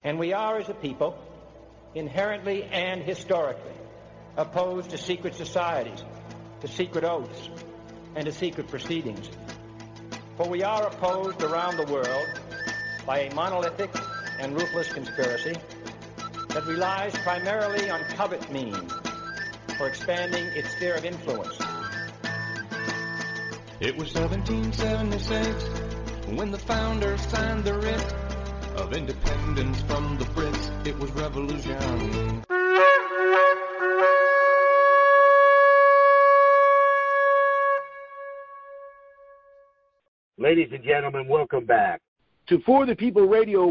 And we are, as a people, inherently and historically opposed to secret societies, to secret oaths, and to secret proceedings. For we are opposed around the world by a monolithic and ruthless conspiracy that relies primarily on covert means for expanding its sphere of influence. It was 1776 when the founders signed the writ of independence from the Brits. It was revolution. Ladies and gentlemen, welcome back to For the People Radio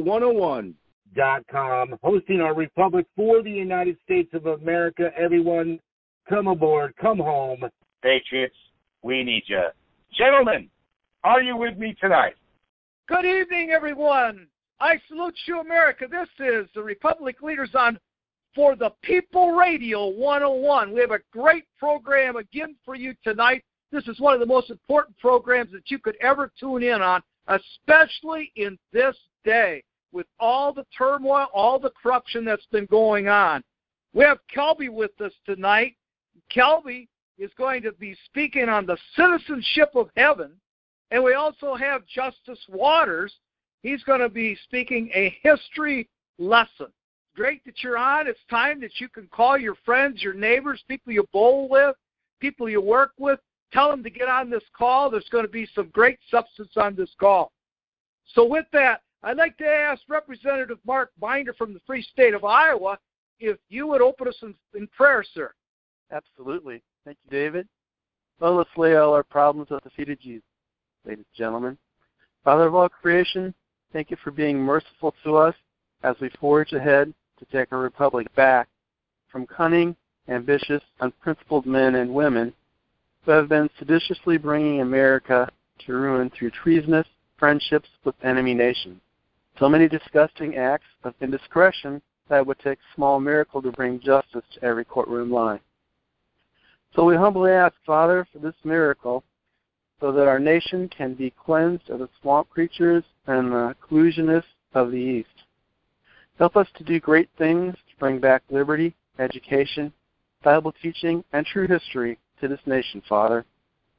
101.com, hosting our Republic for the United States of America. Everyone, come aboard, come home. Patriots, we need you. Gentlemen, are you with me tonight? Good evening, everyone. I salute you, America. This is the Republic Leaders on For the People Radio 101. We have a great program again for you tonight. This is one of the most important programs that you could ever tune in on, especially in this day with all the turmoil, all the corruption that's been going on. We have Kelby with us tonight. Kelby is going to be speaking on the citizenship of heaven, and we also have Justice Waters. He's going to be speaking a history lesson. Great that you're on. It's time that you can call your friends, your neighbors, people you bowl with, people you work with. Tell them to get on this call. There's going to be some great substance on this call. So with that, I'd like to ask Representative Mark Binder from the Free State of Iowa if you would open us in prayer, sir. Absolutely. Thank you, David. Well, let's lay all our problems at the feet of Jesus, ladies and gentlemen. Father of all creation, thank you for being merciful to us as we forge ahead to take our republic back from cunning, ambitious, unprincipled men and women who have been seditiously bringing America to ruin through treasonous friendships with enemy nations. So many disgusting acts of indiscretion that it would take a small miracle to bring justice to every courtroom line. So we humbly ask, Father, for this miracle so that our nation can be cleansed of the swamp creatures and the collusionists of the East. Help us to do great things to bring back liberty, education, Bible teaching, and true history to this nation, Father.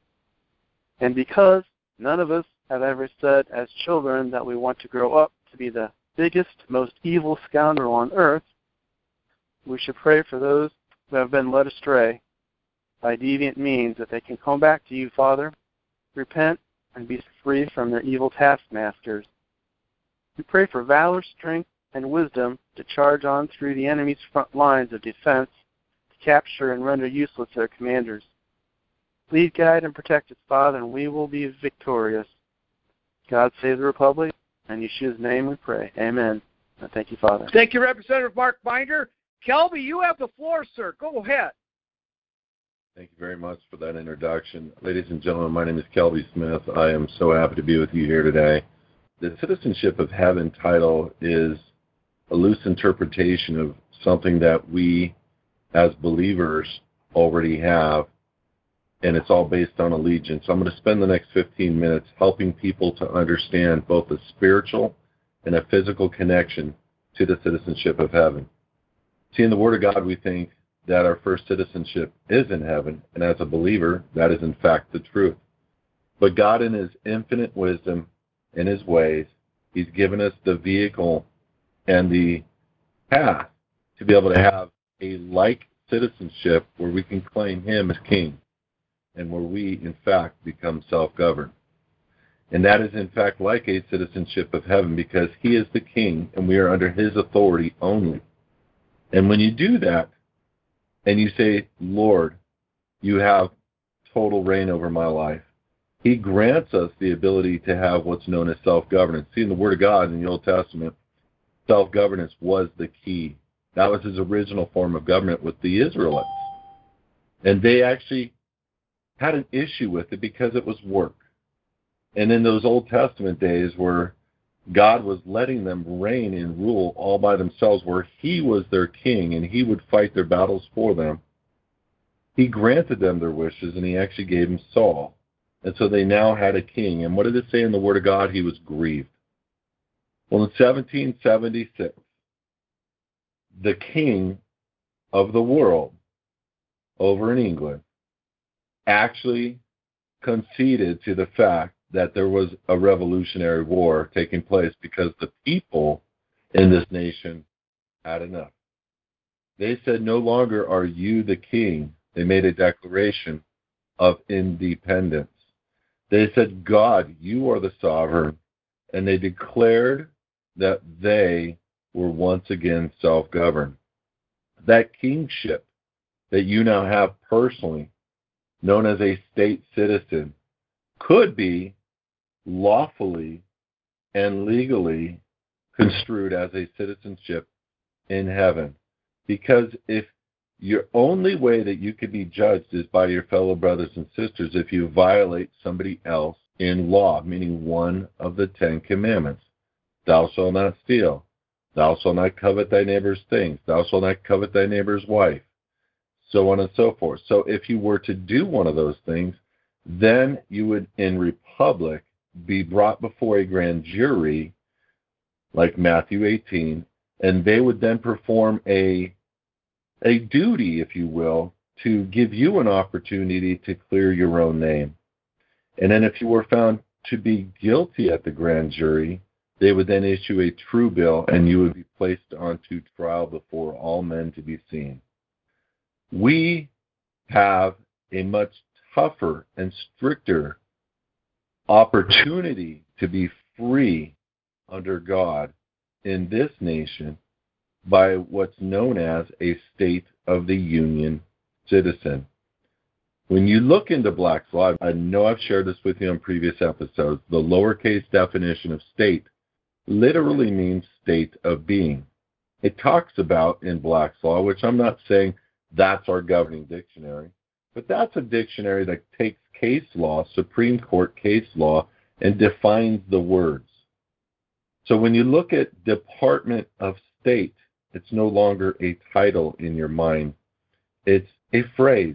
And because none of us have ever said as children that we want to grow up to be the biggest, most evil scoundrel on earth, we should pray for those who have been led astray by deviant means that they can come back to you, Father, repent, and be free from their evil taskmasters. We pray for valor, strength, and wisdom to charge on through the enemy's front lines of defense to capture and render useless their commanders. Lead, guide, and protect us, Father, and we will be victorious. God save the Republic. In Yeshua's name we pray. Amen. And thank you, Father. Thank you, Representative Mark Binder. Kelby, you have the floor, sir. Go ahead. Thank you very much for that introduction. Ladies and gentlemen, my name is Kelby Smith. I am so happy to be with you here today. The Citizenship of Heaven title is a loose interpretation of something that we as believers already have, and it's all based on allegiance. I'm going to spend the next 15 minutes helping people to understand both a spiritual and a physical connection to the citizenship of heaven. See, in the Word of God, we think that our first citizenship is in heaven, and as a believer, that is in fact the truth. But God, in His infinite wisdom and His ways, He's given us the vehicle and the path to be able to have a like citizenship where we can claim Him as King and where we, in fact, become self-governed. And that is, in fact, like a citizenship of heaven because He is the King and we are under His authority only. And when you do that, and you say, Lord, you have total reign over my life, He grants us the ability to have what's known as self-governance. See, in the Word of God in the Old Testament, self-governance was the key. That was His original form of government with the Israelites. And they actually had an issue with it because it was work. And in those Old Testament days where God was letting them reign and rule all by themselves, where He was their king and He would fight their battles for them, He granted them their wishes and He actually gave them Saul. And so they now had a king. And what did it say in the Word of God? He was grieved. Well, in 1776, the king of the world over in England actually conceded to the fact that there was a revolutionary war taking place because the people in this nation had enough. They said, no longer are you the king. They made a declaration of independence. They said, God, you are the sovereign. And they declared that they were once again self-governed. That kingship that you now have personally, known as a state citizen, could be lawfully and legally construed as a citizenship in heaven. Because if your only way that you could be judged is by your fellow brothers and sisters if you violate somebody else in law, meaning one of the 10 commandments. Thou shalt not steal. Thou shalt not covet thy neighbor's things. Thou shalt not covet thy neighbor's wife. So on and so forth. So if you were to do one of those things, then you would, in Republic, be brought before a grand jury, like Matthew 18, and they would then perform a duty, if you will, to give you an opportunity to clear your own name. And then if you were found to be guilty at the grand jury, they would then issue a true bill and you would be placed onto trial before all men to be seen. We have a much tougher and stricter opportunity to be free under God in this nation by what's known as a State of the Union citizen. When you look into Black's Law, I know I've shared this with you on previous episodes, the lowercase definition of state literally means state of being. It talks about in Black's Law, which I'm not saying that's our governing dictionary, but that's a dictionary that takes case law, Supreme Court case law, and defines the words. So when you look at Department of State, it's no longer a title in your mind. It's a phrase.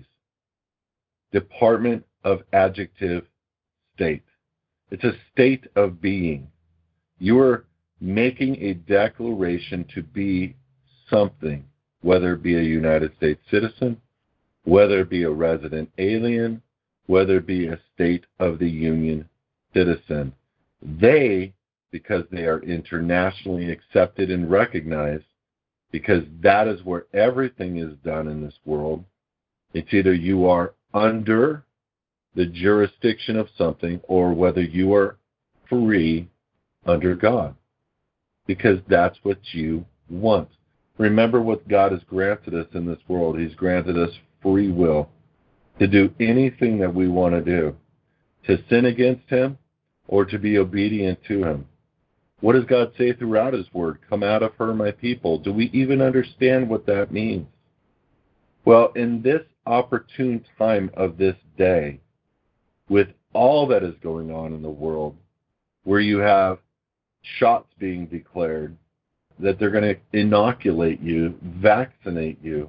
Department of Adjective State. It's a state of being. You're making a declaration to be something, whether it be a United States citizen, whether it be a resident alien, whether it be a State of the Union citizen. They, because they are internationally accepted and recognized, because that is where everything is done in this world, it's either you are under the jurisdiction of something or whether you are free under God, because that's what you want. Remember what God has granted us in this world. He's granted us free will to do anything that we want to do, to sin against Him or to be obedient to Him. What does God say throughout His Word? Come out of her, my people. Do we even understand what that means? Well, in this opportune time of this day, with all that is going on in the world, where you have shots being declared, that they're going to inoculate you, vaccinate you,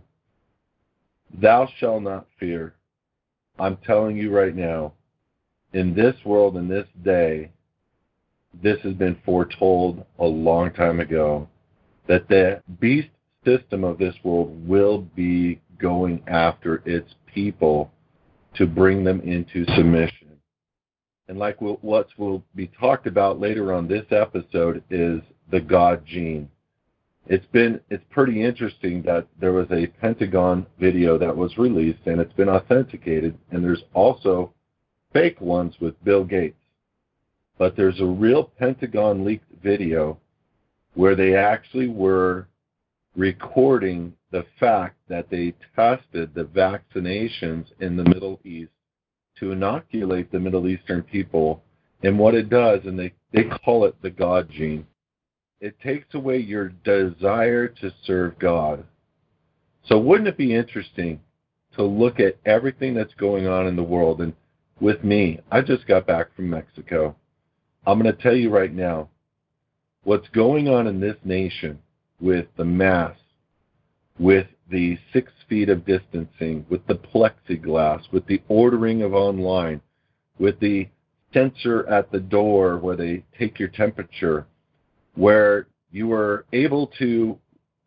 thou shalt not fear. I'm telling you right now, in this world, in this day, this has been foretold a long time ago, that the beast system of this world will be going after its people to bring them into submission. And like what will be talked about later on this episode is the God gene. It's pretty interesting that there was a Pentagon video that was released and it's been authenticated, and there's also fake ones with Bill Gates. But there's a real Pentagon leaked video where they actually were recording the fact that they tested the vaccinations in the Middle East to inoculate the Middle Eastern people. And what it does, and they call it the God gene, it takes away your desire to serve God. So wouldn't it be interesting to look at everything that's going on in the world? And with me, I just got back from Mexico. I'm going to tell you right now, what's going on in this nation with the mask, with the 6 feet of distancing, with the plexiglass, with the ordering of online, with the sensor at the door where they take your temperature, where you are able to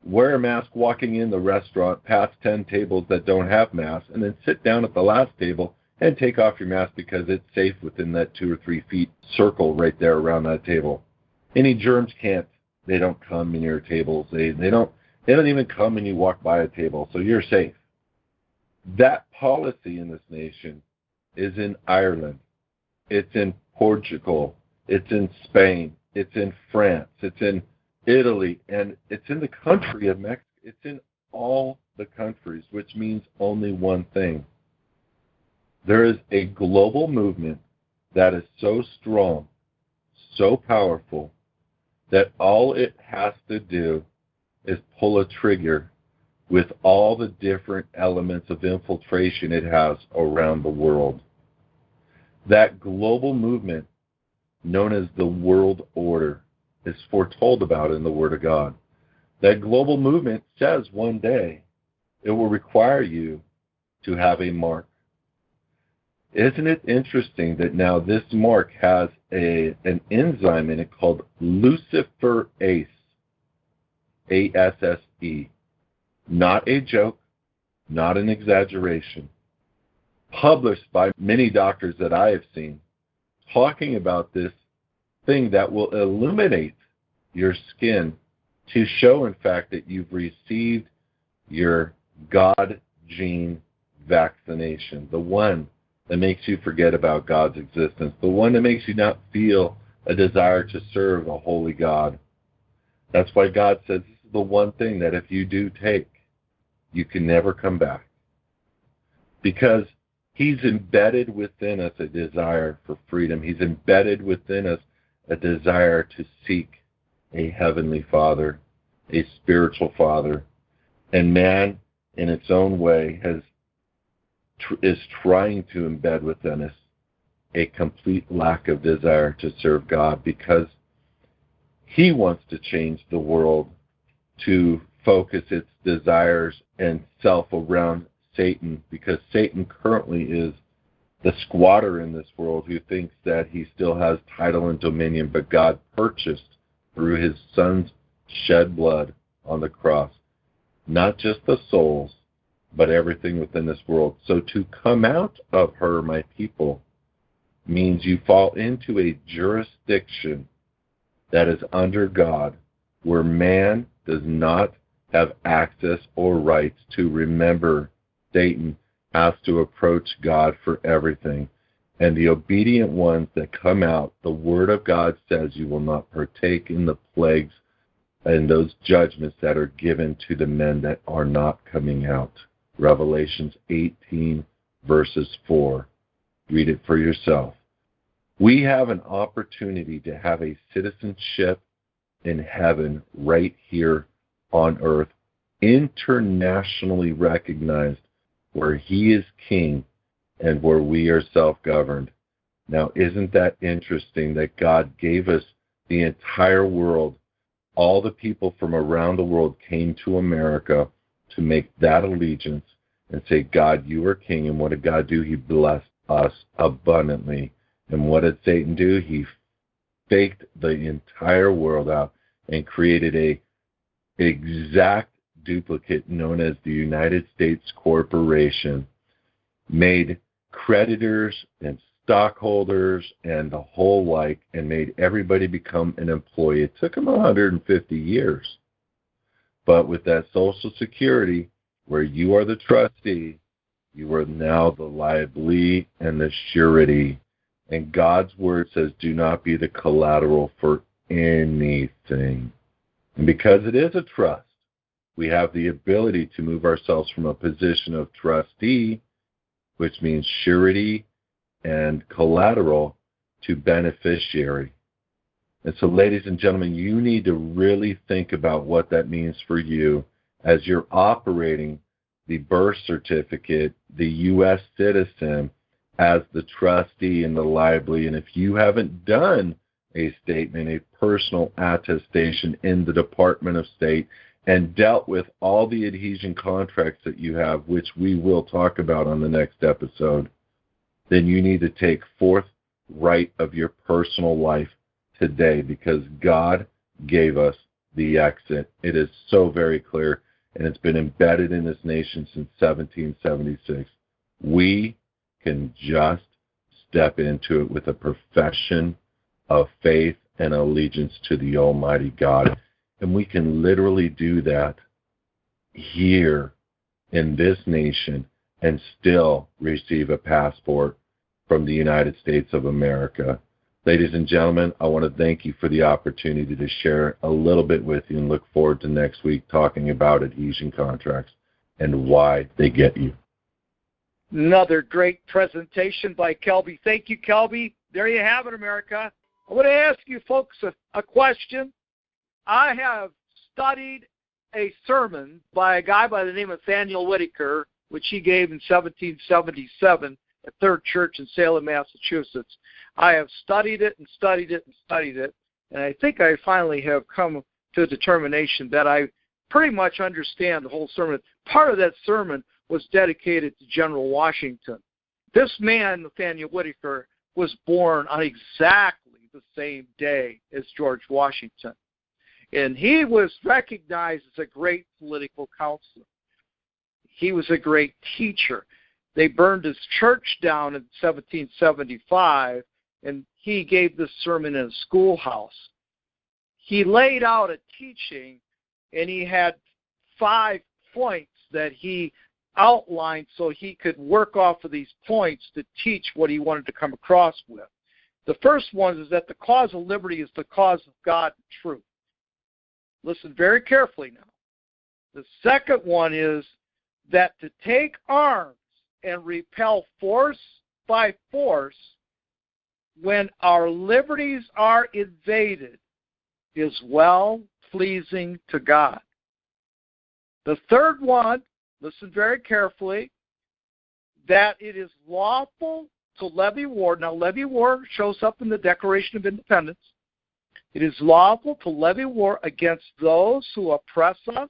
wear a mask walking in the restaurant past 10 tables that don't have masks, and then sit down at the last table and take off your mask because it's safe within that 2 or 3 feet circle right there around that table. Any germs they don't come in your tables. They don't even come when you walk by a table, so you're safe. That policy in this nation is in Ireland. It's in Portugal. It's in Spain. It's in France. It's in Italy. And it's in the country of Mexico. It's in all the countries, which means only one thing. There is a global movement that is so strong, so powerful, that all it has to do is pull a trigger with all the different elements of infiltration it has around the world. That global movement, known as the world order, is foretold about in the Word of God. That global movement says one day it will require you to have a mark. Isn't it interesting that now this mark has an enzyme in it called luciferase, A-S-S-E. Not a joke, not an exaggeration. Published by many doctors that I have seen, talking about this thing that will illuminate your skin to show, in fact, that you've received your God gene vaccination, the one that makes you forget about God's existence, the one that makes you not feel a desire to serve a holy God. That's why God says this is the one thing that if you do take, you can never come back. Because He's embedded within us a desire for freedom. He's embedded within us a desire to seek a heavenly Father, a spiritual Father. And man, in its own way, is trying to embed within us a complete lack of desire to serve God, because he wants to change the world to focus its desires and self around Satan, because Satan currently is the squatter in this world who thinks that he still has title and dominion, but God purchased through his Son's shed blood on the cross not just the souls, but everything within this world. So to come out of her, my people, means you fall into a jurisdiction that is under God, where man does not have access or rights to. Remember, Satan has to approach God for everything. And the obedient ones that come out, the Word of God says you will not partake in the plagues and those judgments that are given to the men that are not coming out. Revelations 18, verses 4. Read it for yourself. We have an opportunity to have a citizenship in heaven right here on earth, internationally recognized, where he is king and where we are self-governed. Now, isn't that interesting that God gave us the entire world? All the people from around the world came to America to make that allegiance and say, God, you are king. And what did God do? He blessed us abundantly. And what did Satan do? He faked the entire world out and created a exact duplicate known as the United States Corporation, made creditors and stockholders and the whole like, and made everybody become an employee. It took them 150 years. But with that Social Security, where you are the trustee, you are now the liability and the surety. And God's word says, do not be the collateral for anything. And because it is a trust, we have the ability to move ourselves from a position of trustee, which means surety and collateral, to beneficiary. And so, ladies and gentlemen, you need to really think about what that means for you as you're operating the birth certificate, the U.S. citizen, as the trustee and the liability. And if you haven't done a statement, a personal attestation in the Department of State, and dealt with all the adhesion contracts that you have, which we will talk about on the next episode, then you need to take forthright of your personal life today, because God gave us the exit. It is so very clear, and it's been embedded in this nation since 1776. We can just step into it with a profession of faith and allegiance to the Almighty God. And we can literally do that here in this nation and still receive a passport from the United States of America. Ladies and gentlemen, I want to thank you for the opportunity to share a little bit with you and look forward to next week talking about adhesion contracts and why they get you. Another great presentation by Kelby. Thank you, Kelby. There you have it, America. I want to ask you folks a question. I have studied a sermon by a guy by the name of Nathaniel Whitaker, which he gave in 1777 at Third Church in Salem, Massachusetts. I have studied it and studied it and studied it, and I think I finally have come to a determination that I pretty much understand the whole sermon. Part of that sermon was dedicated to General Washington. This man, Nathaniel Whitaker, was born on exactly the same day as George Washington. And he was recognized as a great political counselor. He was a great teacher. They burned his church down in 1775, and he gave this sermon in a schoolhouse. He laid out a teaching, and he had 5 points that he outlined so he could work off of these points to teach what he wanted to come across with. The first one is that the cause of liberty is the cause of God and truth. Listen very carefully now. The second one is that to take arms and repel force by force when our liberties are invaded is well-pleasing to God. The third one, listen very carefully, that it is lawful to levy war. Now, levy war shows up in the Declaration of Independence. It is lawful to levy war against those who oppress us,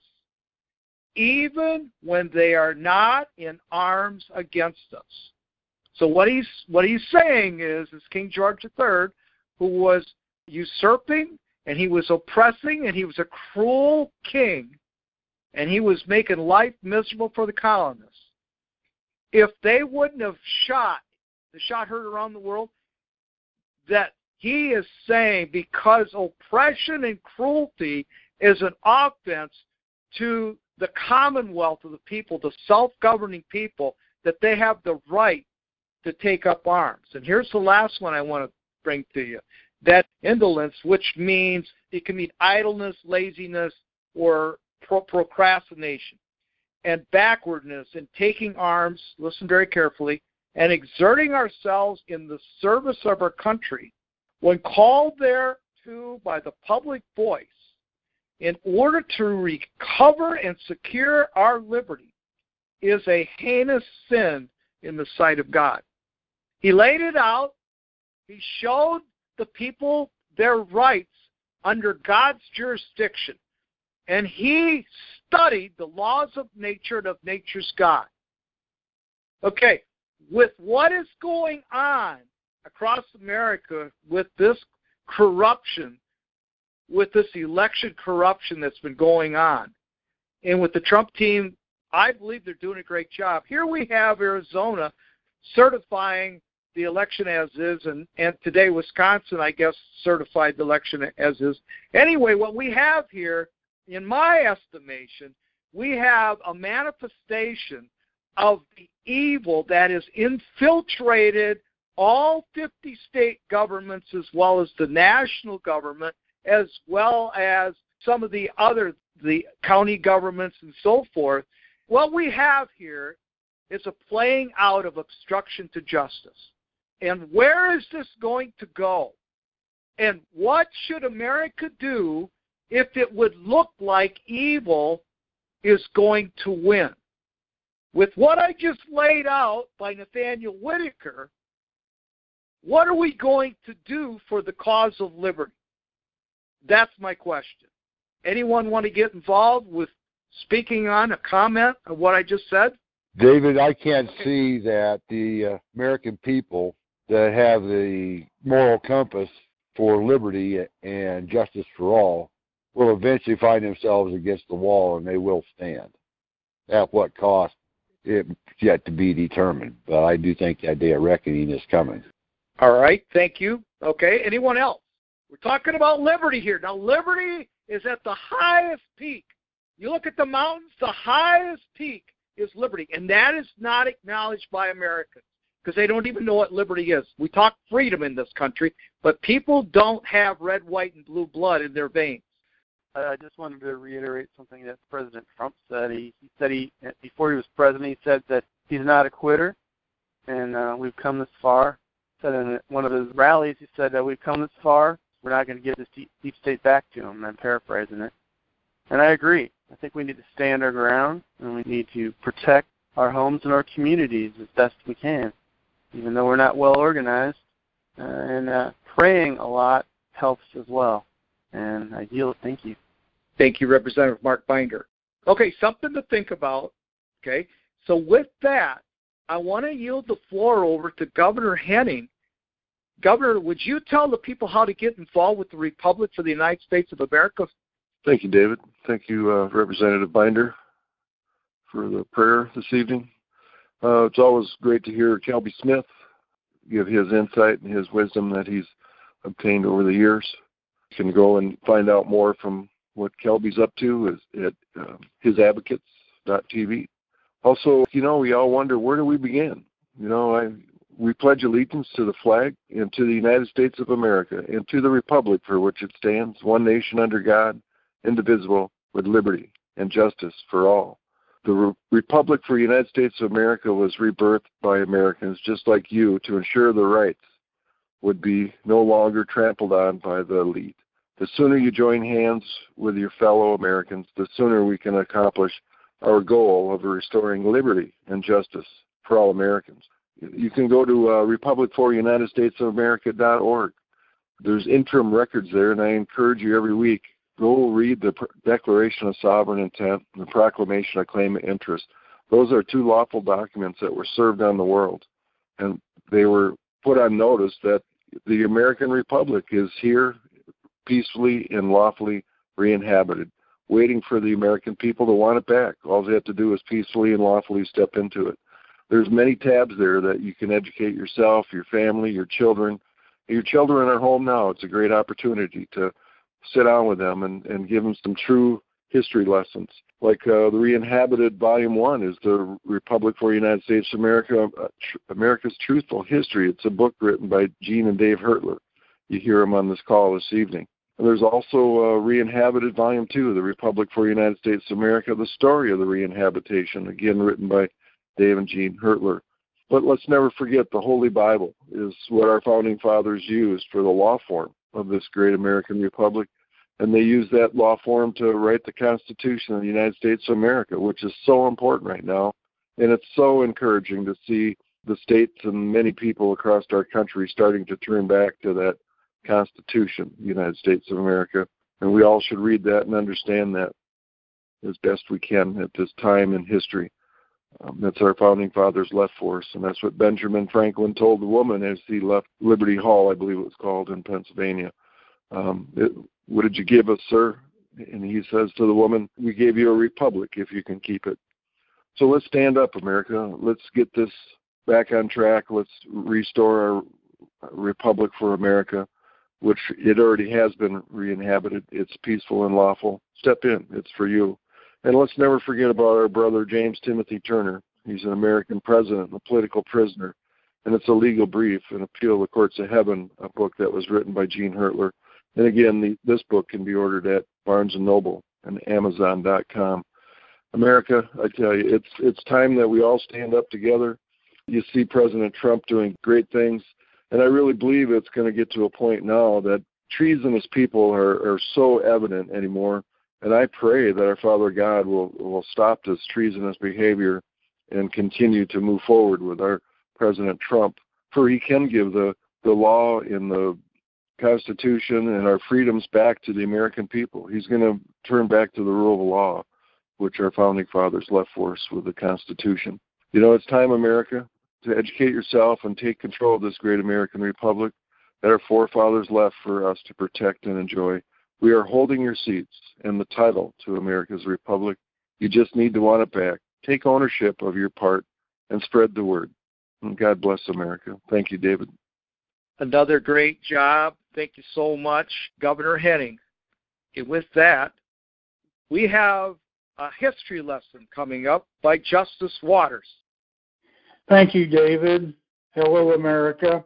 even when they are not in arms against us. So what he's saying is King George III, who was usurping and he was oppressing and he was a cruel king and he was making life miserable for the colonists. If they wouldn't have shot, the shot heard around the world, that he is saying because oppression and cruelty is an offense to the commonwealth of the people, the self-governing people, that they have the right to take up arms. And here's the last one I want to bring to you. That indolence, which means it can mean idleness, laziness, or procrastination, and backwardness in taking arms, listen very carefully, and exerting ourselves in the service of our country, when called thereto by the public voice, in order to recover and secure our liberty, is a heinous sin in the sight of God. He laid it out. He showed the people their rights under God's jurisdiction. And he studied the laws of nature and of nature's God. Okay, with what is going on across America with this corruption, with this election corruption that's been going on, and with the Trump team, I believe they're doing a great job. Here we have Arizona certifying the election as is, and today Wisconsin, I guess, certified the election as is. Anyway, what we have here, in my estimation, we have a manifestation of the evil that has infiltrated all 50 state governments as well as the national government, as well as some of the county governments and so forth. What we have here is a playing out of obstruction to justice. And where is this going to go? And what should America do if it would look like evil is going to win? With what I just laid out by Nathaniel Whitaker, what are we going to do for the cause of liberty? That's my question. Anyone want to get involved with speaking on a comment of what I just said? David, I can't see that the American people that have the moral compass for liberty and justice for all will eventually find themselves against the wall, and they will stand. At what cost, it's yet to be determined. But I do think that day of reckoning is coming. All right, thank you. Okay, anyone else? We're talking about liberty here. Now, liberty is at the highest peak. You look at the mountains, the highest peak is liberty, and that is not acknowledged by Americans because they don't even know what liberty is. We talk freedom in this country, but people don't have red, white, and blue blood in their veins. I just wanted to reiterate something that President Trump said. He said before he was president, he said that he's not a quitter, and we've come this far. Said in one of his rallies, he said that we've come this far. We're not going to give this deep state back to him. I'm paraphrasing it. And I agree. I think we need to stand our ground, and we need to protect our homes and our communities as best we can, even though we're not well organized. And praying a lot helps as well. And I yield. Thank you. Thank you, Representative Mark Binder. Okay, something to think about. Okay, so with that, I want to yield the floor over to Governor Henning. Governor, would you tell the people how to get involved with the Republic for the United States of America? Thank you, David. Thank you, Representative Binder, for the prayer this evening. It's always great to hear Kelby Smith give his insight and his wisdom that he's obtained over the years. You can go and find out more from what Kelby's up to at hisadvocates.tv. Also, we all wonder, where do we begin? We pledge allegiance to the flag and to the United States of America and to the republic for which it stands, one nation under God, indivisible, with liberty and justice for all. The Republic for the United States of America was rebirthed by Americans just like you to ensure the rights would be no longer trampled on by the elite. The sooner you join hands with your fellow Americans, the sooner we can accomplish our goal of restoring liberty and justice for all Americans. You can go to republicforunitedstatesofamerica.org. There's interim records there, and I encourage you every week, go read the Declaration of Sovereign Intent and the Proclamation of Claim of Interest. Those are two lawful documents that were served on the world, and they were put on notice that the American Republic is here peacefully and lawfully re-inhabited, waiting for the American people to want it back. All they have to do is peacefully and lawfully step into it. There's many tabs there that you can educate yourself, your family, your children. Your children are home now. It's a great opportunity to sit down with them and give them some true history lessons. Like the Re-Inhabited Volume 1 is the Republic for the United States of America, America's Truthful History. It's a book written by Gene and Dave Hertler. You hear them on this call this evening. And there's also Re-Inhabited Volume 2, the Republic for the United States of America, the story of the re-inhabitation, again written by Dave and Gene Hertler. But let's never forget the Holy Bible is what our founding fathers used for the law form of this great American Republic. And they used that law form to write the Constitution of the United States of America, which is so important right now. And it's so encouraging to see the states and many people across our country starting to turn back to that Constitution, United States of America. And we all should read that and understand that as best we can at this time in history. That's our founding fathers left for us, and that's what Benjamin Franklin told the woman as he left Liberty Hall, I believe it was called, in Pennsylvania. What did you give us, sir? And he says to the woman, we gave you a republic if you can keep it. So let's stand up, America. Let's get this back on track. Let's restore our republic for America, which it already has been re-inhabited. It's peaceful and lawful. Step in. It's for you. And let's never forget about our brother James Timothy Turner. He's an American president, a political prisoner, and it's a legal brief, an appeal to the courts of heaven, a book that was written by Gene Hertler. And again, this book can be ordered at Barnes & Noble and Amazon.com. America, I tell you, it's time that we all stand up together. You see President Trump doing great things, and I really believe it's going to get to a point now that treasonous people are so evident anymore. And I pray that our Father God will stop this treasonous behavior and continue to move forward with our President Trump, for he can give the law and the Constitution and our freedoms back to the American people. He's going to turn back to the rule of law, which our founding fathers left for us with the Constitution. It's time, America, to educate yourself and take control of this great American Republic that our forefathers left for us to protect and enjoy We are holding your seats and the title to America's Republic. You just need to want it back. Take ownership of your part and spread the word. And God bless America. Thank you, David. Another great job. Thank you so much, Governor Henning. And with that, we have a history lesson coming up by Justice Waters. Thank you, David. Hello, America.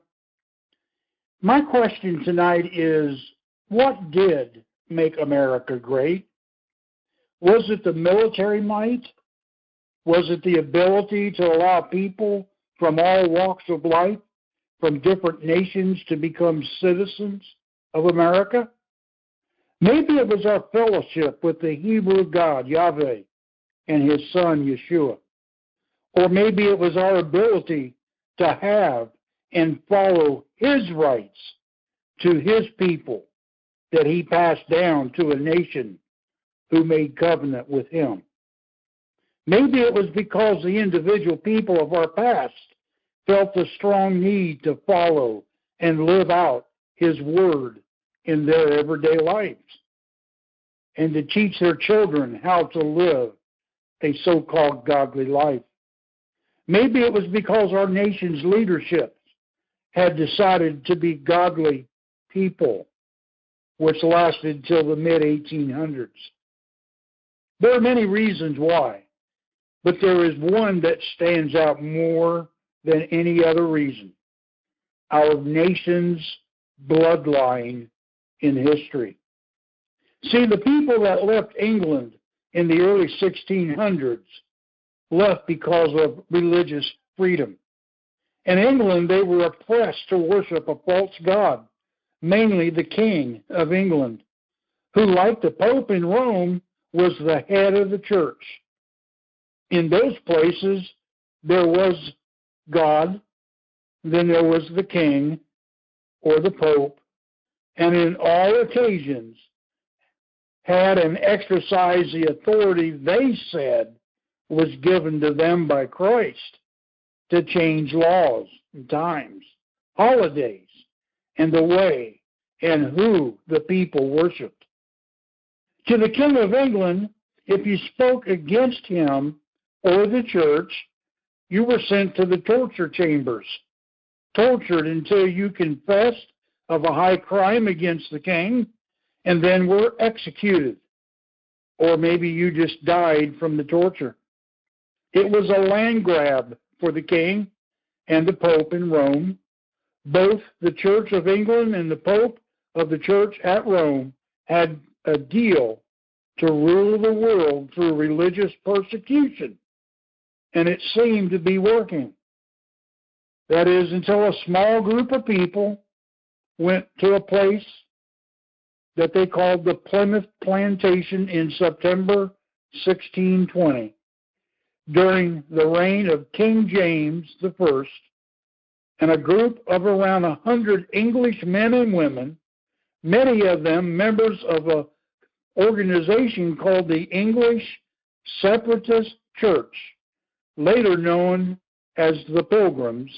My question tonight is, what did make America great? Was it the military might? Was it the ability to allow people from all walks of life, from different nations, to become citizens of America? Maybe it was our fellowship with the Hebrew God, Yahweh, and his son, Yeshua. Or maybe it was our ability to have and follow his rights to his people that he passed down to a nation who made covenant with him. Maybe it was because the individual people of our past felt the strong need to follow and live out his word in their everyday lives and to teach their children how to live a so-called godly life. Maybe it was because our nation's leadership had decided to be godly people, which lasted till the mid-1800s. There are many reasons why, but there is one that stands out more than any other reason: our nation's bloodline in history. See, the people that left England in the early 1600s left because of religious freedom. In England, they were oppressed to worship a false god, mainly the King of England, who, like the Pope in Rome, was the head of the church. In those places, there was God, then there was the King or the Pope, and in all occasions had and exercised the authority they said was given to them by Christ to change laws and times, holidays, and the way and who the people worshiped. To the King of England, if you spoke against him or the church, you were sent to the torture chambers, tortured until you confessed of a high crime against the king, and then were executed. Or maybe you just died from the torture. It was a land grab for the king and the Pope in Rome. Both the Church of England and the Pope of the Church at Rome had a deal to rule the world through religious persecution, and it seemed to be working. That is, until a small group of people went to a place that they called the Plymouth Plantation in September 1620, during the reign of King James I, and a group of around 100 English men and women, many of them members of an organization called the English Separatist Church, later known as the Pilgrims,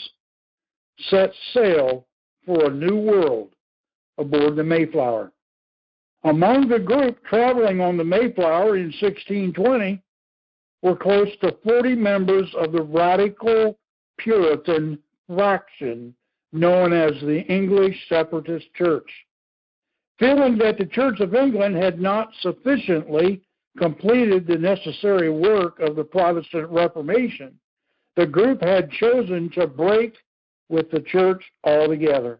set sail for a new world aboard the Mayflower. Among the group traveling on the Mayflower in 1620 were close to 40 members of the radical Puritan faction known as the English Separatist Church. Feeling that the Church of England had not sufficiently completed the necessary work of the Protestant Reformation, the group had chosen to break with the church altogether.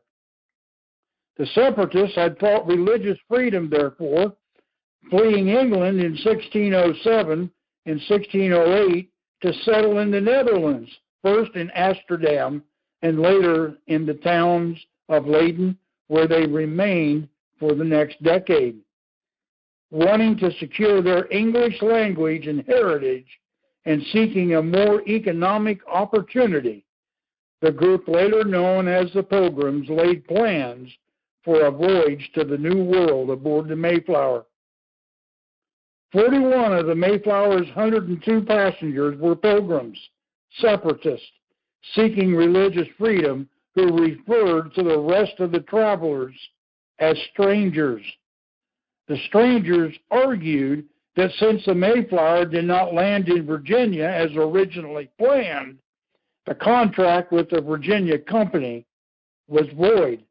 The Separatists had fought religious freedom, therefore, fleeing England in 1607 and 1608 to settle in the Netherlands, first in Amsterdam and later in the towns of Leiden, where they remained for the next decade. Wanting to secure their English language and heritage and seeking a more economic opportunity, the group later known as the Pilgrims laid plans for a voyage to the New World aboard the Mayflower. 41 of the Mayflower's 102 passengers were pilgrims, separatists, seeking religious freedom, who referred to the rest of the travelers as strangers. the strangers argued that since the Mayflower did not land in Virginia as originally planned, the contract with the Virginia Company was void.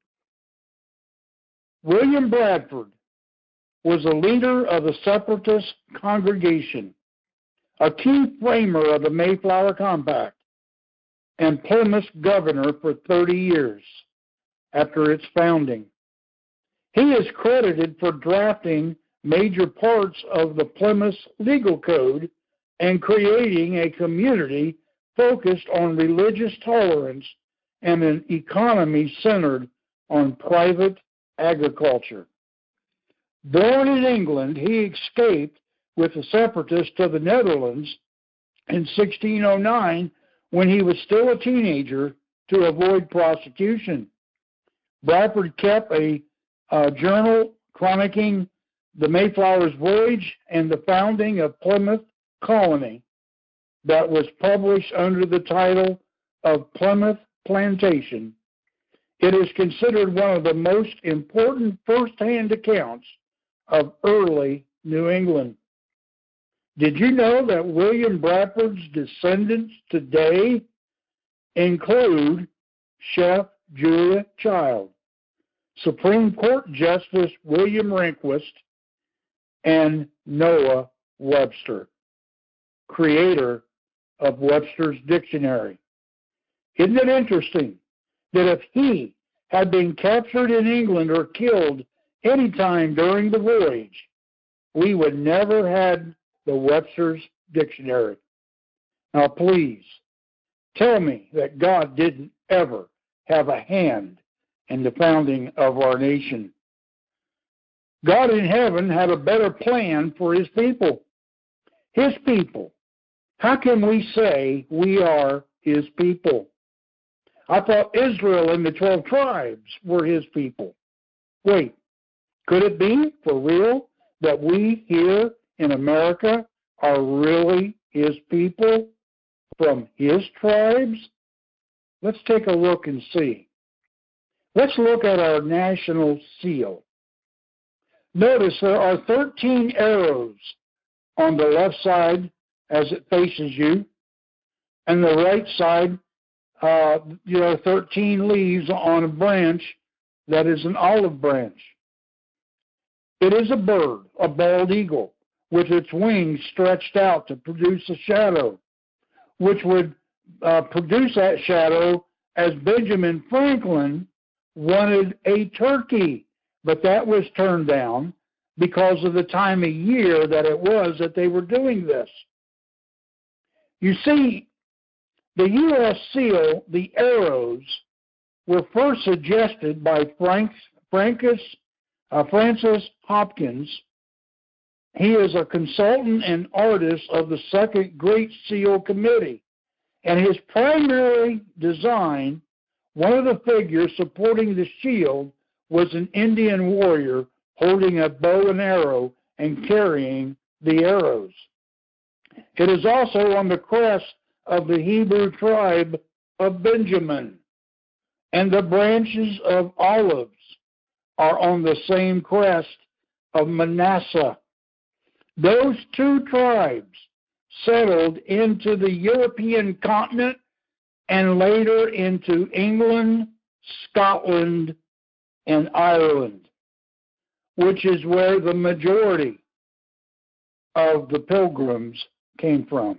William Bradford was a leader of the Separatist congregation, a key framer of the Mayflower Compact, and Plymouth's governor for 30 years after its founding. He is credited for drafting major parts of the Plymouth Legal Code and creating a community focused on religious tolerance and an economy centered on private agriculture. Born in England, he escaped with the Separatists to the Netherlands in 1609 when he was still a teenager to avoid prosecution. Bradford kept a journal chronicling the Mayflower's voyage and the founding of Plymouth Colony that was published under the title of Plymouth Plantation. It is considered one of the most important first-hand accounts of early New England. Did you know that William Bradford's descendants today include Chef Julia Child, Supreme Court Justice William Rehnquist, and Noah Webster, creator of Webster's Dictionary? Isn't it interesting that if he had been captured in England or killed any time during the voyage, we would never had the Webster's Dictionary? Now please, tell me that God didn't ever have a hand in the founding of our nation. God in heaven had a better plan for his people. His people. How can we say we are his people? I thought Israel and the 12 tribes were his people. Wait, could it be for real that we here in America are really his people from his tribes? Let's take a look and see. Let's look at our national seal. Notice there are 13 arrows on the left side as it faces you, and the right side, 13 leaves on a branch that is an olive branch. It is a bird, a bald eagle, with its wings stretched out to produce a shadow, which would produce that shadow as Benjamin Franklin wanted a turkey, but that was turned down because of the time of year that it was that they were doing this. You see, the U.S. seal, the arrows, were first suggested by Francis Hopkins. He is a consultant and artist of the Second Great Seal Committee, and his primary design, one of the figures supporting the shield, was an Indian warrior holding a bow and arrow and carrying the arrows. It is also on the crest of the Hebrew tribe of Benjamin, and the branches of olives are on the same crest of Manasseh. Those two tribes settled into the European continent and later into England, Scotland, and Ireland, which is where the majority of the pilgrims came from.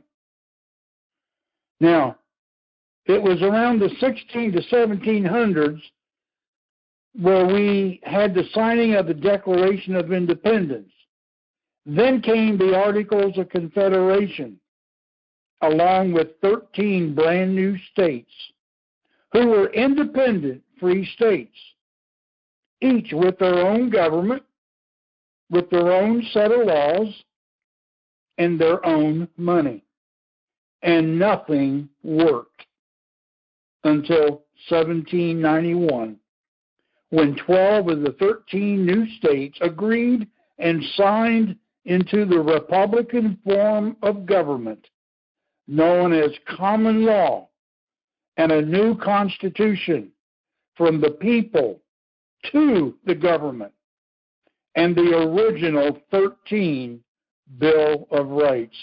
Now, it was around the 16 to 1700s where we had the signing of the Declaration of Independence. Then came the Articles of Confederation, along with 13 brand new states who were independent free states, each with their own government, with their own set of laws, and their own money. And nothing worked until 1791, when 12 of the 13 new states agreed and signed into the Republican form of government, known as common law, and a new constitution from the people to the government. and the original 13 Bill of Rights.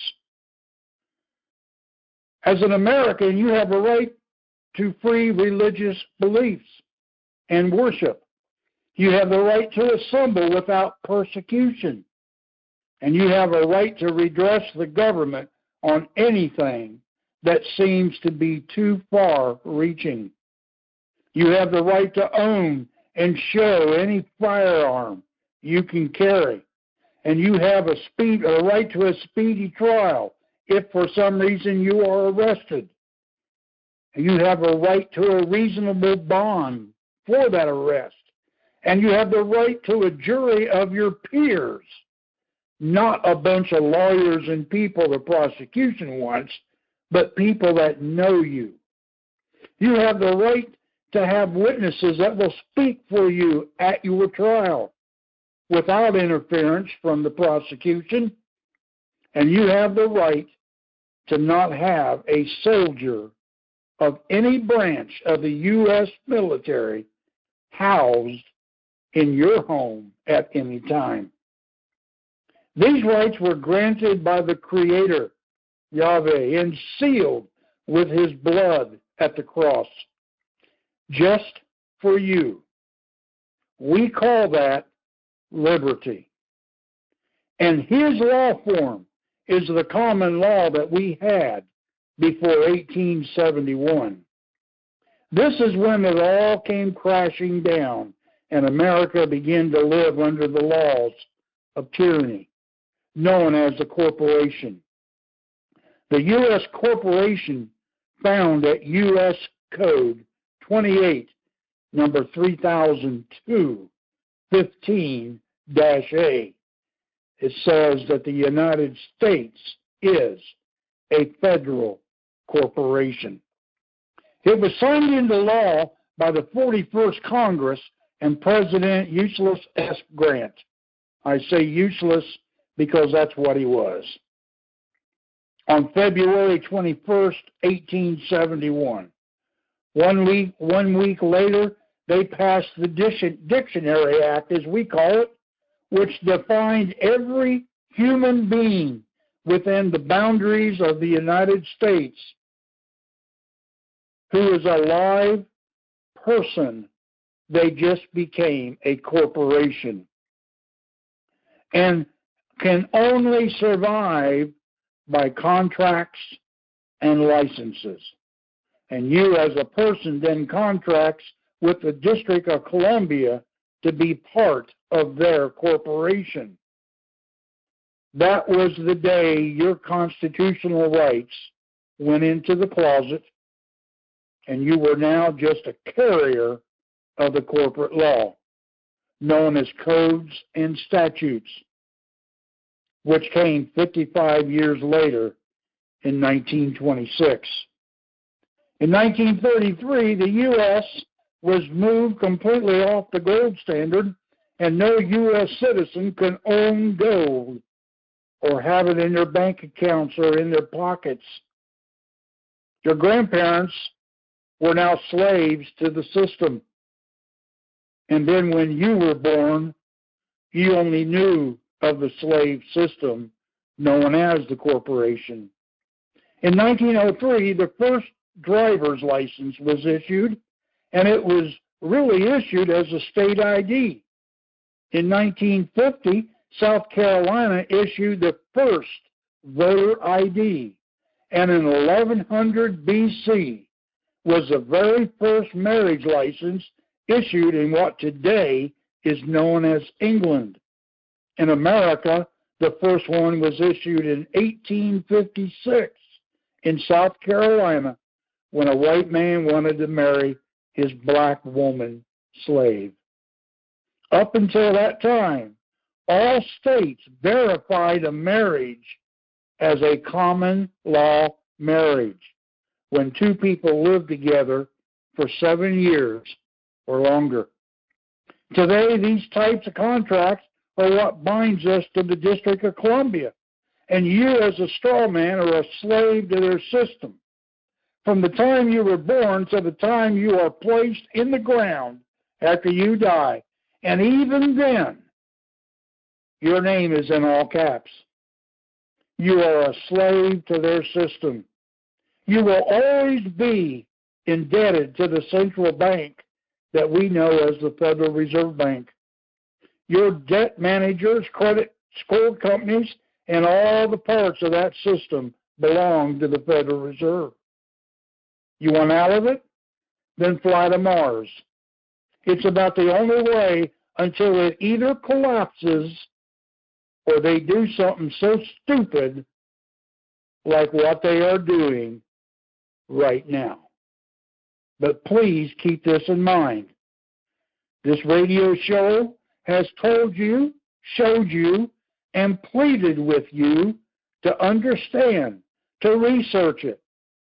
As an American, you have a right to free religious beliefs and worship. You have the right to assemble without persecution. And you have a right to redress the government on anything that seems to be too far-reaching. You have the right to own and show any firearm you can carry. And you have a right to a speedy trial if for some reason you are arrested. You have a right to a reasonable bond for that arrest. And you have the right to a jury of your peers, not a bunch of lawyers and people the prosecution wants, but people that know you. You have the right to have witnesses that will speak for you at your trial without interference from the prosecution. And you have the right to not have a soldier of any branch of the U.S. military housed in your home at any time. These rights were granted by the Creator, Yahweh, and sealed with His blood at the cross, just for you. We call that liberty. And His law form is the common law that we had before 1871. This is when it all came crashing down and America began to live under the laws of tyranny, known as the corporation. The U.S. corporation found at U.S. Code 28, number 3002, 15-A. It says that the United States is a federal corporation. It was signed into law by the 41st Congress and President Ulysses S. Grant. I say useless because that's what he was. On February 21st, 1871. 1 week later, they passed the Dictionary Act, as we call it, which defined every human being within the boundaries of the United States who is a live person. They just became a corporation and can only survive by contracts and licenses. And you as a person then contracts with the District of Columbia to be part of their corporation. That was the day your constitutional rights went into the closet, and you were now just a carrier of the corporate law, known as codes and statutes, which came 55 years later in 1926. In 1933, the U.S. was moved completely off the gold standard, and no U.S. citizen can own gold or have it in their bank accounts or in their pockets. Your grandparents were now slaves to the system. And then when you were born, you only knew of the slave system known as the corporation. In 1903, the first driver's license was issued, and it was really issued as a state ID. In 1950, South Carolina issued the first voter ID, and in 1100 BC was the very first marriage license issued in what today is known as England. In America, the first one was issued in 1856 in South Carolina when a white man wanted to marry his black woman slave. Up until that time, all states verified a marriage as a common law marriage when two people lived together for 7 years or longer. Today, these types of contracts are what binds us to the District of Columbia, and you as a straw man are a slave to their system. From the time you were born to the time you are placed in the ground after you die, and even then, Your name is in all caps. You are a slave to their system. You will always be indebted to the central bank that we know as the Federal Reserve Bank. Your debt managers, credit score companies, and all the parts of that system belong to the Federal Reserve. You want out of it? Then fly to Mars. It's about the only way until it either collapses or they do something so stupid like what they are doing right now. But please keep this in mind. This radio show has told you, showed you, and pleaded with you to understand, to research it,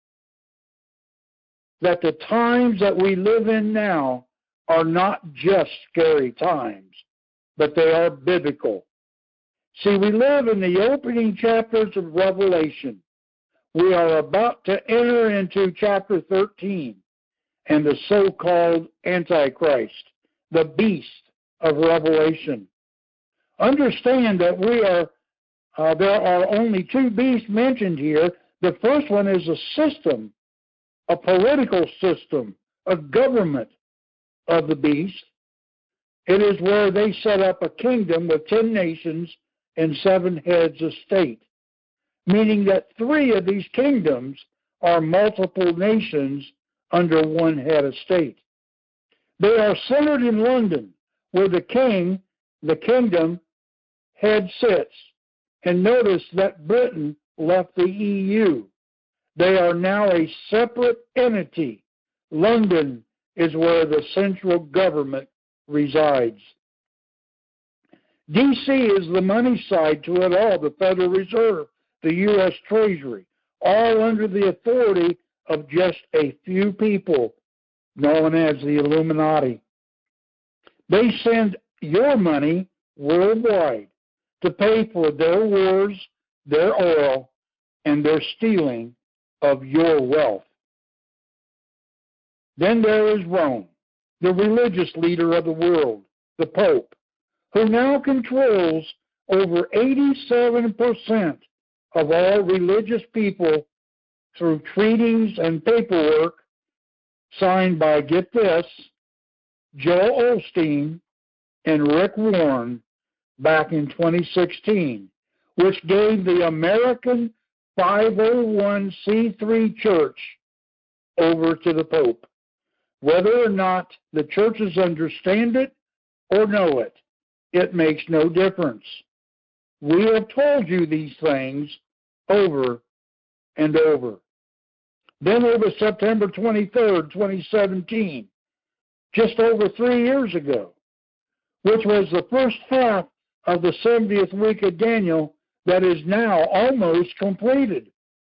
that the times that we live in now are not just scary times, but they are biblical. See, we live in the opening chapters of Revelation. We are about to enter into chapter 13 and the so-called Antichrist, the beast of Revelation. Understand that there are only two beasts mentioned here. The first one is a system, a political system, a government of the beast. It is where they set up a kingdom with 10 nations and 7 heads of state, meaning that 3 of these kingdoms are multiple nations under one head of state. They are centered in London, where the kingdom head sits. And notice that Britain left the EU. They are now a separate entity. London is where the central government resides. D.C. is the money side to it all, the Federal Reserve, the U.S. Treasury, all under the authority of just a few people known as the Illuminati. They send your money worldwide to pay for their wars, their oil, and their stealing of your wealth. Then there is Rome, the religious leader of the world, the Pope, who now controls over 87% of all religious people through treaties and paperwork signed by, get this, Joel Osteen and Rick Warren back in 2016, which gave the American 501c3 church over to the Pope. Whether or not the churches understand it or know it, it makes no difference. We have told you these things over and over. Then there was September 23rd, 2017, just over 3 years ago, which was the first half of the 70th week of Daniel that is now almost completed.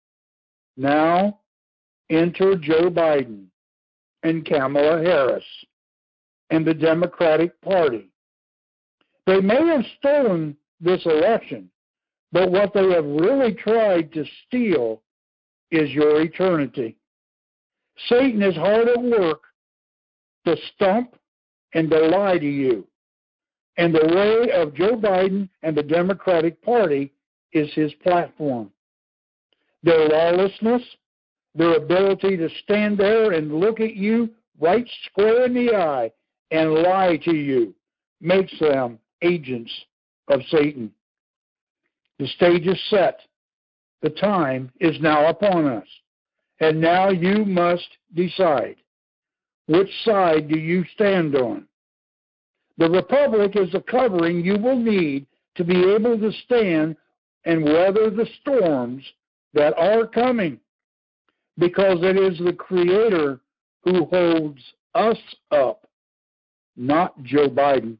Now enter Joe Biden and Kamala Harris and the Democratic Party. They may have stolen this election, but what they have really tried to steal is your eternity. Satan is hard at work to stump and to lie to you. And the way of Joe Biden and the Democratic Party is his platform. Their lawlessness, their ability to stand there and look at you right square in the eye and lie to you, makes them agents of Satan. The stage is set. The time is now upon us. And now you must decide. Which side do you stand on? The Republic is the covering you will need to be able to stand and weather the storms that are coming, because it is the Creator who holds us up, not Joe Biden.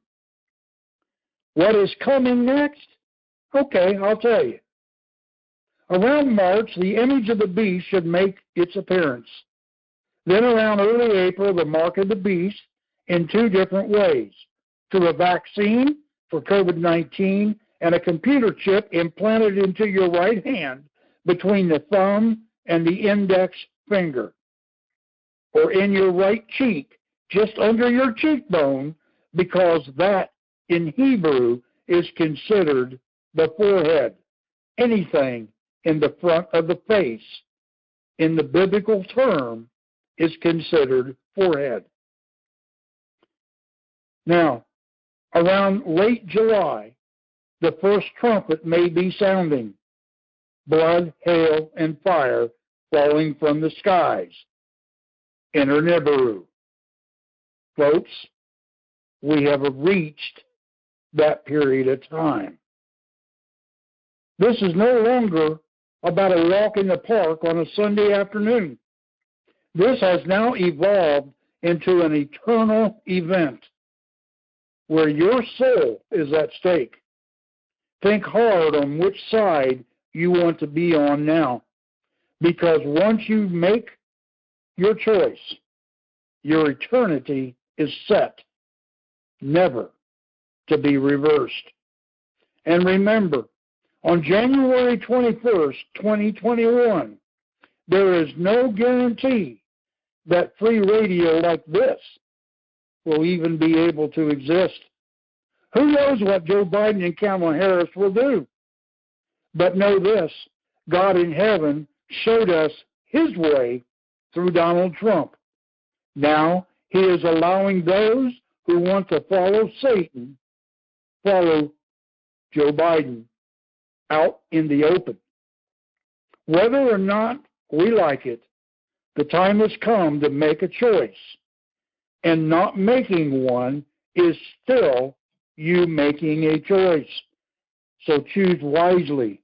What is coming next? Okay, I'll tell you. Around March, the image of the beast should make its appearance. Then around early April, the mark of the beast in 2 different ways. Through a vaccine for COVID-19 and a computer chip implanted into your right hand between the thumb and the index finger, or in your right cheek, just under your cheekbone, because that in Hebrew is considered the forehead. Anything in the front of the face, in the biblical term, is considered forehead. Now, around late July, the first trumpet may be sounding. Blood, hail, and fire falling from the skies. Enter Nibiru. Folks, we have reached that period of time. This is no longer about a walk in the park on a Sunday afternoon. This has now evolved into an eternal event where your soul is at stake. Think hard on which side you want to be on now, because once you make your choice, your eternity is set, never to be reversed. And remember, on January 21st, 2021, there is no guarantee that free radio like this will even be able to exist. Who knows what Joe Biden and Kamala Harris will do? But know this, God in heaven showed us his way through Donald Trump. Now he is allowing those who want to follow Satan, follow Joe Biden out in the open. Whether or not we like it, the time has come to make a choice. And not making one is still you making a choice. So choose wisely.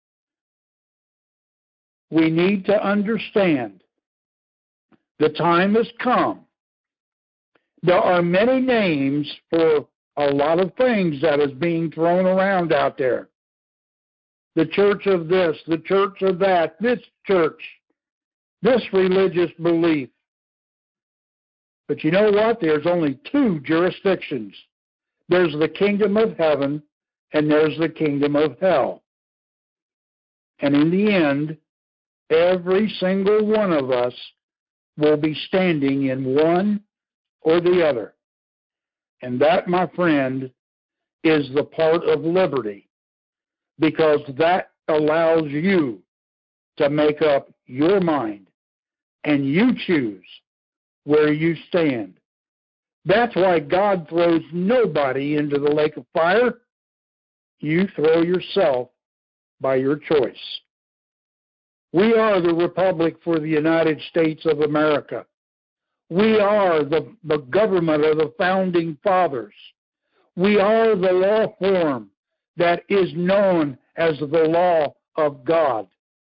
We need to understand the time has come. There are many names for a lot of things that is being thrown around out there. The church of this, the church of that, this church, this religious belief. But you know what? There's only two jurisdictions. There's the kingdom of heaven and there's the kingdom of hell. And in the end, every single one of us will be standing in one or the other. And that, my friend, is the part of liberty, because that allows you to make up your mind and you choose where you stand. That's why God throws nobody into the lake of fire. You throw yourself by your choice. We are the Republic for the United States of America. We are the government of the Founding Fathers. We are the law form that is known as the law of God.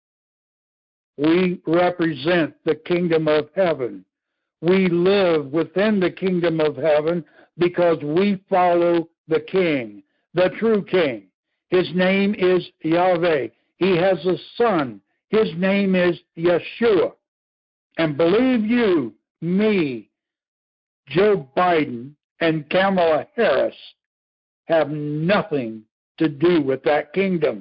We represent the kingdom of heaven. We live within the kingdom of heaven because we follow the King, the true King. His name is Yahweh. He has a son. His name is Yeshua. And believe you me, Joe Biden and Kamala Harris have nothing to do with that kingdom.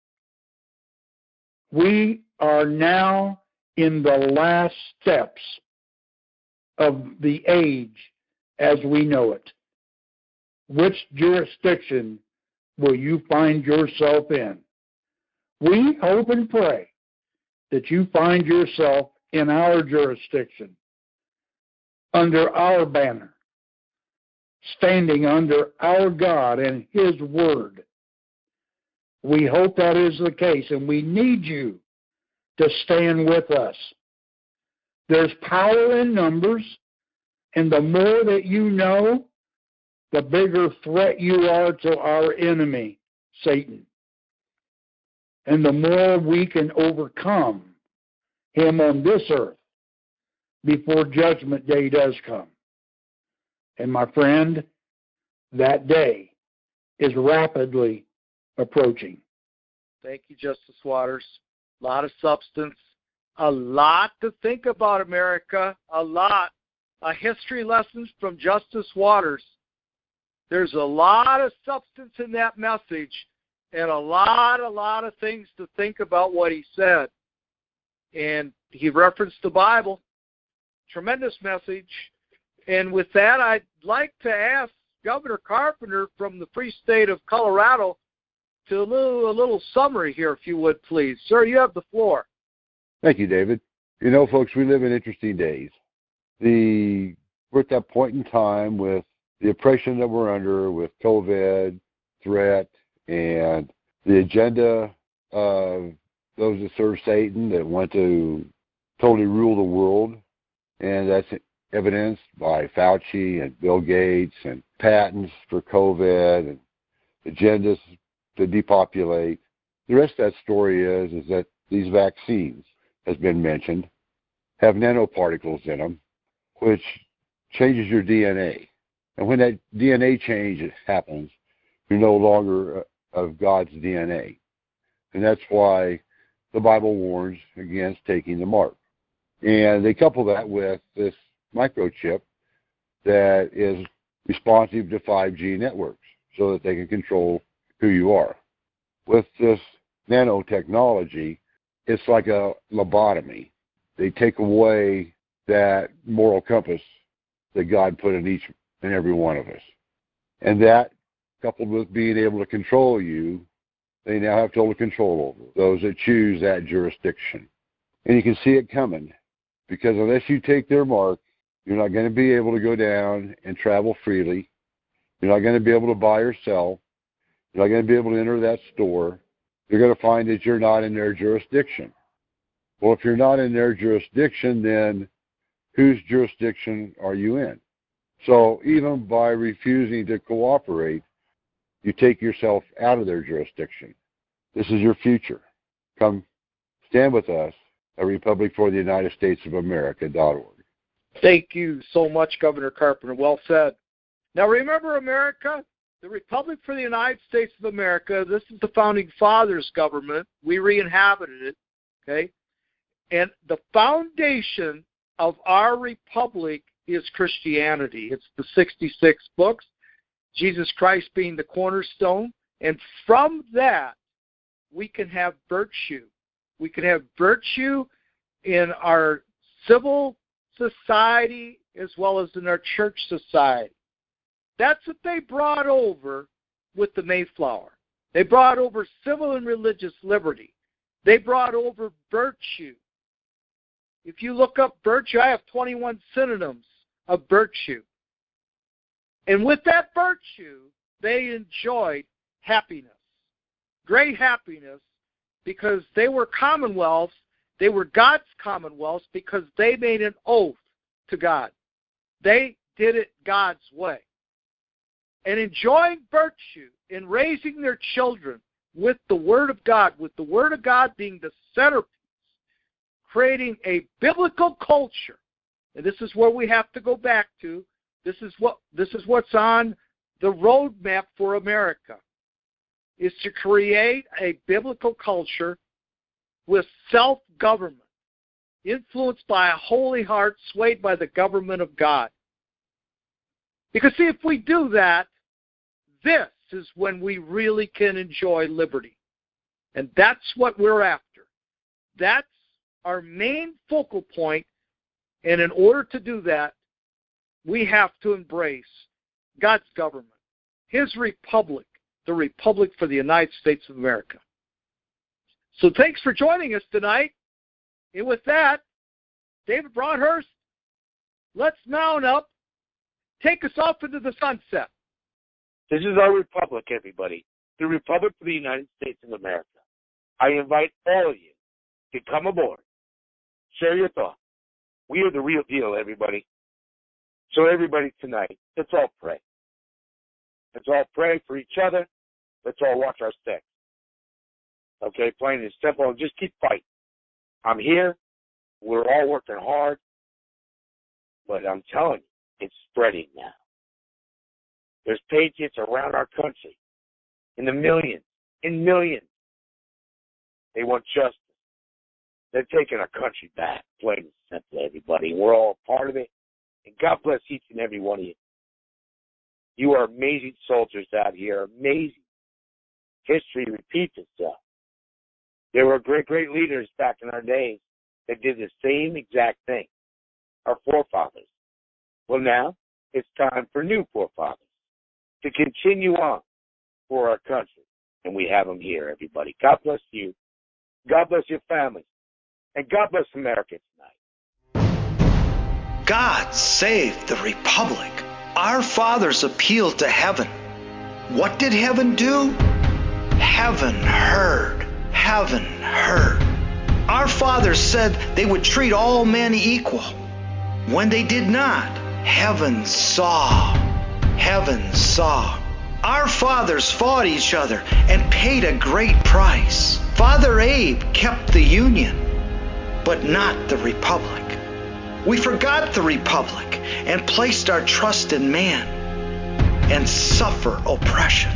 We are now in the last steps of the age as we know it. Which jurisdiction will you find yourself in? We hope and pray that you find yourself in our jurisdiction, under our banner, standing under our God and his word. We hope that is the case, and we need you to stand with us. There's power in numbers, and the more that you know, the bigger threat you are to our enemy, Satan. And the more we can overcome him on this earth before Judgment Day does come. And my friend, that day is rapidly approaching. Thank you, Justice Waters. A lot of substance, a lot to think about, America, a lot. History lessons from Justice Waters. There's a lot of substance in that message and a lot of things to think about what he said. And he referenced the Bible. Tremendous message. And with that, I'd like to ask Governor Carpenter from the free state of Colorado to a little summary here, if you would, please. Sir, you have the floor. Thank you, David. You know, folks, we live in interesting days. We're at that point in time with the oppression that we're under with COVID, threat, and the agenda of those that serve Satan that want to totally rule the world. And that's evidenced by Fauci and Bill Gates and patents for COVID and agendas to depopulate. The rest of that story is that these vaccines, has been mentioned, have nanoparticles in them, which changes your DNA. And when that DNA change happens, you're no longer of God's DNA. And that's why the Bible warns against taking the mark. And they couple that with this microchip that is responsive to 5G networks so that they can control who you are. With this nanotechnology, it's like a lobotomy. They take away that moral compass that God put in each and every one of us. And that, coupled with being able to control you, they now have total control over those that choose that jurisdiction. And you can see it coming, because unless you take their mark, you're not going to be able to go down and travel freely. You're not going to be able to buy or sell. You're not going to be able to enter that store. You're going to find that you're not in their jurisdiction. Well, if you're not in their jurisdiction, then whose jurisdiction are you in? So even by refusing to cooperate, you take yourself out of their jurisdiction. This is your future. Come stand with us at republicfortheunitedstatesofamerica.org. Thank you so much, Governor Carpenter. Well said. Now remember, America, the Republic for the United States of America, this is the Founding Fathers' government. We re-inhabited it, okay? And the foundation of our republic is Christianity. It's the 66 books, Jesus Christ being the cornerstone. And from that, we can have virtue. We can have virtue in our civil society as well as in our church society. That's what they brought over with the Mayflower. They brought over civil and religious liberty. They brought over virtue. If you look up virtue, I have 21 synonyms of virtue. And with that virtue, they enjoyed happiness, great happiness, because they were commonwealths. They were God's commonwealths because they made an oath to God. They did it God's way. And enjoying virtue in raising their children with the Word of God, with the Word of God being the centerpiece, creating a biblical culture. And this is where we have to go back to. This is what's on the roadmap for America, is to create a biblical culture with self-government, influenced by a holy heart, swayed by the government of God. Because, see, if we do that, this is when we really can enjoy liberty. And that's what we're after. That's our main focal point. And in order to do that, we have to embrace God's government, His republic, the Republic for the United States of America. So thanks for joining us tonight. And with that, David Broadhurst, let's mount up. Take us off into the sunset. This is our republic, everybody. The Republic for the United States of America. I invite all of you to come aboard. Share your thoughts. We are the real deal, everybody. So everybody tonight, let's all pray. Let's all pray for each other. Let's all watch our steps. Okay, plain and simple. Just keep fighting. I'm here. We're all working hard. But I'm telling you, it's spreading now. There's patriots around our country in the millions, They want justice. They're taking our country back, plain and simple, everybody. We're all a part of it. And God bless each and every one of you. You are amazing soldiers out here, amazing. History repeats itself. There were great, great leaders back in our days that did the same exact thing, our forefathers. Well, now it's time for new forefathers. to continue on for our country. And we have them here, everybody. God bless you. God bless your families. And God bless America tonight. God save the Republic. Our fathers appealed to heaven. What did heaven do? Heaven heard. Heaven heard. Our fathers said they would treat all men equal. When they did not, heaven saw. Heaven saw. Our fathers fought each other and paid a great price. Father Abe kept the Union, but not the Republic. We forgot the Republic and placed our trust in man and suffer oppression.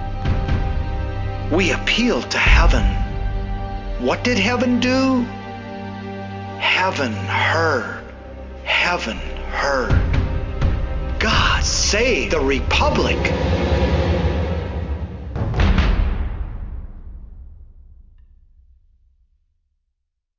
We appealed to heaven. What did heaven do? Heaven heard. Heaven heard. God save the Republic.